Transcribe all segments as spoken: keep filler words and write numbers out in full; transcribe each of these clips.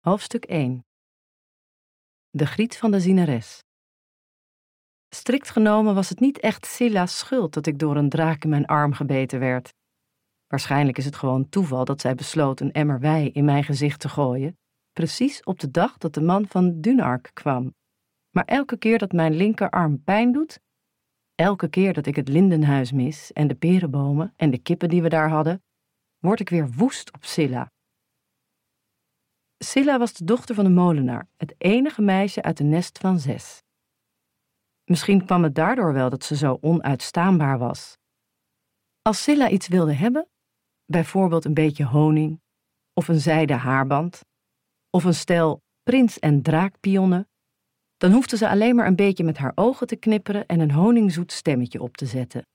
Hoofdstuk één. De griet van de zieneres. Strikt genomen was het niet echt Scylla's schuld dat ik door een draak in mijn arm gebeten werd. Waarschijnlijk is het gewoon toeval dat zij besloot een emmer wei in mijn gezicht te gooien, precies op de dag dat de man van Dunark kwam. Maar elke keer dat mijn linkerarm pijn doet, elke keer dat ik het lindenhuis mis en de perenbomen en de kippen die we daar hadden, word ik weer woest op Scylla. Scylla was de dochter van een molenaar, het enige meisje uit een nest van zes. Misschien kwam het daardoor wel dat ze zo onuitstaanbaar was. Als Scylla iets wilde hebben, bijvoorbeeld een beetje honing, of een zijden haarband, of een stel prins- en draakpionnen, dan hoefde ze alleen maar een beetje met haar ogen te knipperen en een honingzoet stemmetje op te zetten.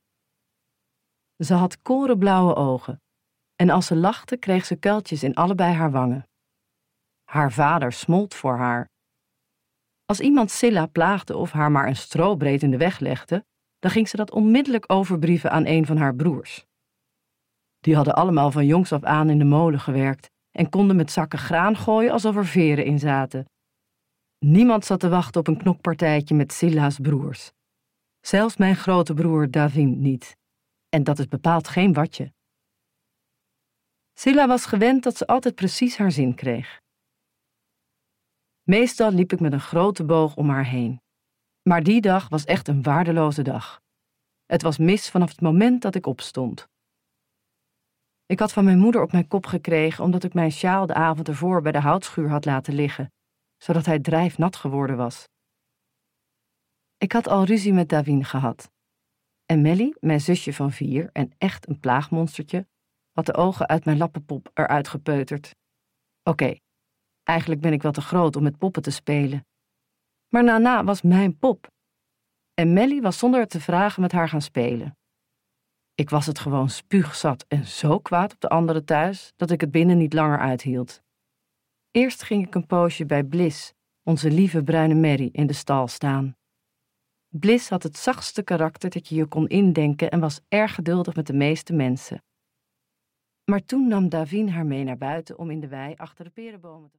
Ze had korenblauwe ogen, en als ze lachte kreeg ze kuiltjes in allebei haar wangen. Haar vader smolt voor haar. Als iemand Scylla plaagde of haar maar een strobreed in de weg legde, dan ging ze dat onmiddellijk overbrieven aan een van haar broers. Die hadden allemaal van jongs af aan in de molen gewerkt en konden met zakken graan gooien alsof er veren in zaten. Niemand zat te wachten op een knokpartijtje met Scylla's broers. Zelfs mijn grote broer Davin niet. En dat is bepaald geen watje. Scylla was gewend dat ze altijd precies haar zin kreeg. Meestal liep ik met een grote boog om haar heen. Maar die dag was echt een waardeloze dag. Het was mis vanaf het moment dat ik opstond. Ik had van mijn moeder op mijn kop gekregen omdat ik mijn sjaal de avond ervoor bij de houtschuur had laten liggen, zodat hij drijfnat geworden was. Ik had al ruzie met Davin gehad. En Melly, mijn zusje van vier en echt een plaagmonstertje, had de ogen uit mijn lappenpop eruit gepeuterd. Oké. Okay. Eigenlijk ben ik wel te groot om met poppen te spelen. Maar Nana was mijn pop. En Melly was zonder het te vragen met haar gaan spelen. Ik was het gewoon spuugzat en zo kwaad op de anderen thuis, dat ik het binnen niet langer uithield. Eerst ging ik een poosje bij Bliss, onze lieve bruine merrie, in de stal staan. Bliss had het zachtste karakter dat je je kon indenken en was erg geduldig met de meeste mensen. Maar toen nam Davin haar mee naar buiten om in de wei achter de perenbomen te